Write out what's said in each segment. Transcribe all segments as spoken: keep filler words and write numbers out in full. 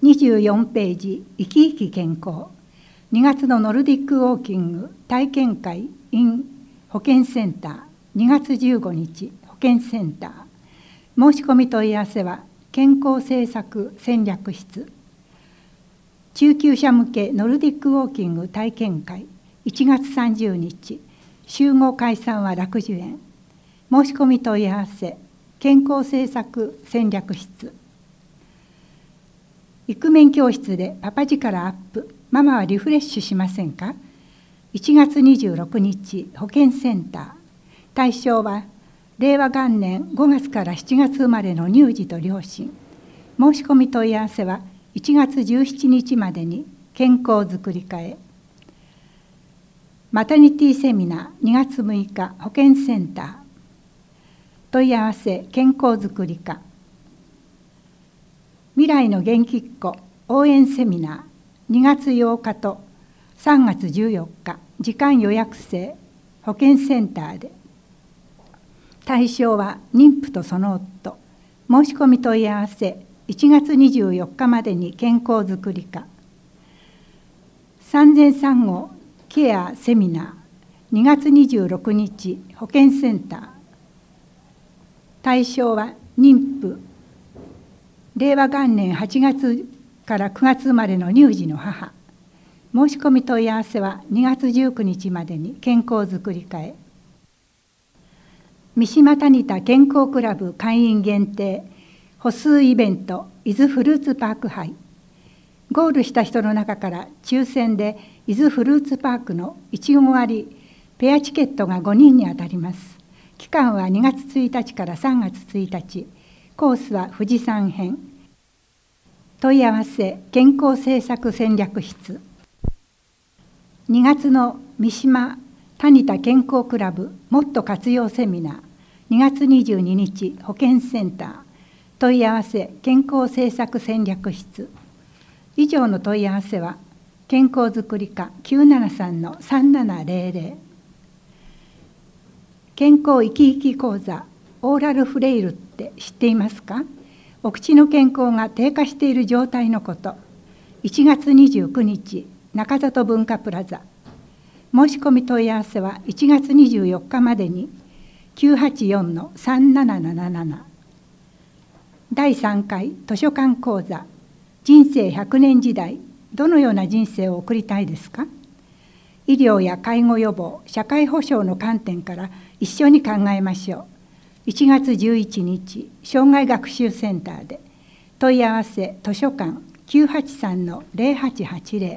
にじゅうよんページ、生き生き健康。にがつのノルディックウォーキング体験会 in 保健センター、にがつじゅうごにち保健センター。申し込み問い合わせは健康政策戦略室。中級者向けノルディックウォーキング体験会いちがつさんじゅうにち、集合解散は楽寿園。申し込み問い合わせ健康政策戦略室。イクメン教室でパパ力アップ、ママはリフレッシュしませんか？いちがつにじゅうろくにち保健センター。対象はれいわ元年ごがつからしちがつ生まれの乳児と両親。申し込み問い合わせはいちがつじゅうしちにちまでに健康づくり課へ。マタニティセミナーにがつむいか保健センター。問い合わせ健康づくり課。未来の元気っ子応援セミナーにがつようかとさんがつじゅうよっか、時間予約制保健センターで。対象は妊婦とその夫。申し込み問い合わせいちがつにじゅうよっかまでに健康づくり課。産前産後ケアセミナーにがつにじゅうろくにち保健センター。対象は妊婦、れいわ元年はちがつからくがつ生まれの乳児の母。申し込み問い合わせはにがつじゅうくにちまでに健康づくり課へ。三島谷田健康クラブ会員限定歩数イベント伊豆フルーツパーク杯。ゴールした人の中から抽選で伊豆フルーツパークのいちご割ペアチケットがごにんに当たります。期間はにがつついたちからさんがつついたち。コースは富士山編。問い合わせ健康政策戦略室。にがつの三島谷田健康クラブもっと活用セミナーにがつにじゅうににち保健センター。問い合わせ健康政策戦略室。以上の問い合わせは健康づくり課 きゅうななさんのさんななぜろぜろ。健康生き生き講座オーラルフレイルって知っていますか？お口の健康が低下している状態のこと。いちがつにじゅうくにち中里文化プラザ。申し込み問い合わせはいちがつにじゅうよっかまでに きゅうはちよんのさんなななななな。だいさんかい図書館講座人生ひゃくねん時代、どのような人生を送りたいですか？医療や介護予防、社会保障の観点から一緒に考えましょう。いちがつじゅういちにち障害学習センターで。問い合わせ図書館 きゅうはちさんのぜろはちはちぜろ。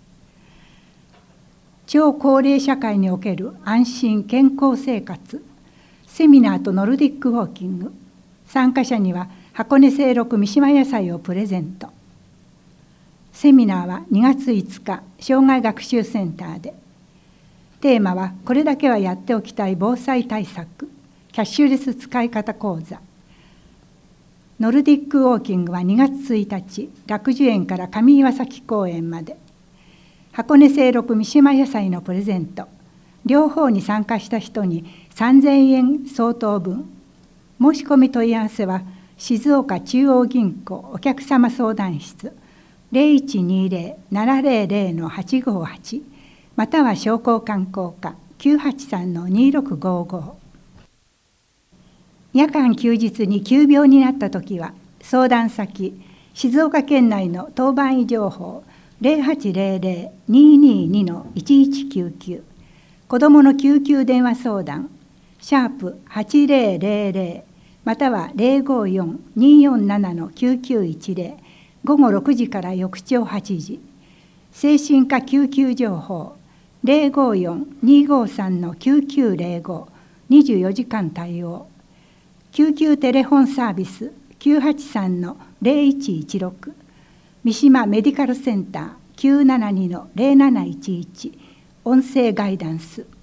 超高齢社会における安心健康生活セミナーとノルディックウォーキング。参加者には箱根清六三島野菜をプレゼント。セミナーはにがついつか障害学習センターで。テーマはこれだけはやっておきたい防災対策キャッシュレス使い方講座。ノルディックウォーキングはにがつついたち楽寿園から上岩崎公園まで。箱根清六三島野菜のプレゼント。両方に参加した人にさんぜんえん相当分。申し込み問い合わせは静岡中央銀行お客様相談室 ぜろいちにぜろ ななぜろぜろ のはちごはちまたは商工観光課 きゅうはちさんのにろくごご。夜間休日に急病になったときは相談先静岡県内の当番医情報 ぜろはちぜろぜろ にーにーにー いちいちきゅうきゅう。子どもの救急電話相談シャープはちぜろぜろぜろまたは ぜろごよん にーよんなな きゅうきゅういちぜろ。午後ろくじから翌朝はちじ。精神科救急情報ぜろごよん にーごさん きゅうきゅうぜろご。にじゅうよじかん対応。救急テレフォンサービス きゅうはちさんのぜろいちいちろく。三島メディカルセンター きゅうななにのぜろなないちいち。音声ガイダンス。